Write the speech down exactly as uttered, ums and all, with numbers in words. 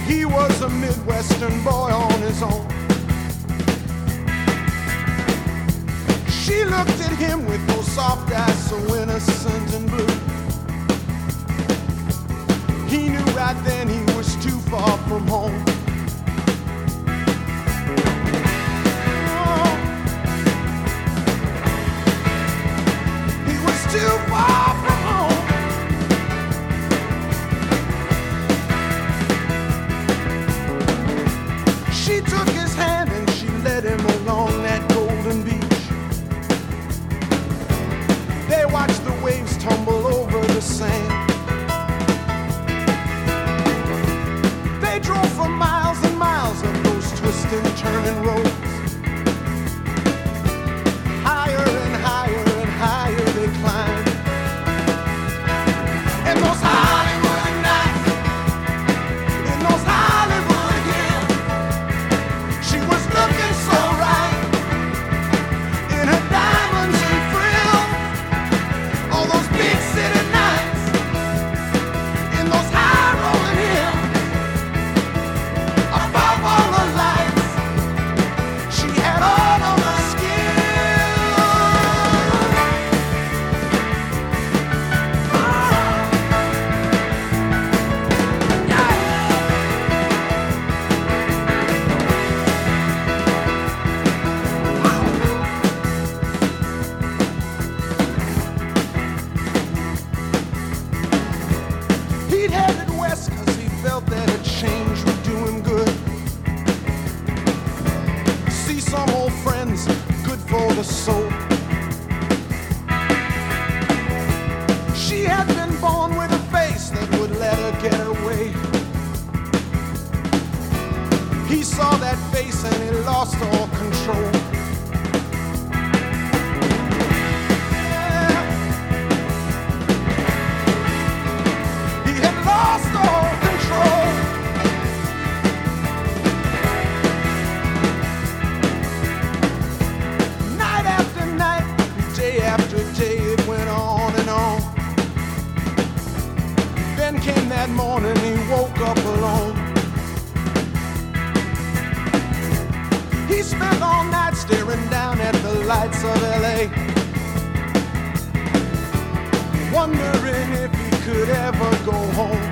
He was a Midwestern boy on his own. She looked at him with those soft eyes so innocent and blue. He knew right then he was too far from home. Oh. He was too far from home. She took his hand and she led him along that golden beach. They watched the waves tumble over the sand. They drove for miles and miles of those twisting, turning roads. Higher and higher and higher they climbed. And those Hollywood nights, in those Hollywood hills, she was looking so right in her diamonds and frills. All those big city nights, in those high rolling hills, above all the lights, she had all of the He'd headed west cause he felt that a change would do him good. See some old friends, good for the soul. She had been born with a face that would let her get away. He saw that face and he lost all control. He had lost all control. Night after night, day after day, it went on and on. Then came that morning, he woke up alone. He spent all night staring down at the lights of L A, wondering if he could ever go home.